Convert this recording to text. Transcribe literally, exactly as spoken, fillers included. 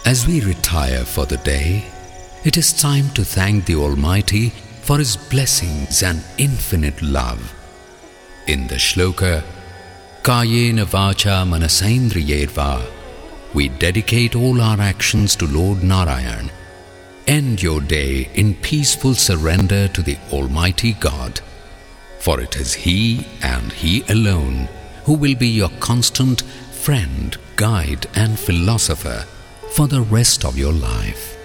As we retire for the day, it is time to thank the Almighty for His blessings and infinite love. In the shloka, Kayena Vacha Manasendriyerva, we dedicate all our actions to Lord Narayan. End your day in peaceful surrender to the Almighty God, for it is He and He alone who will be your constant friend, guide and philosopher for the rest of your life.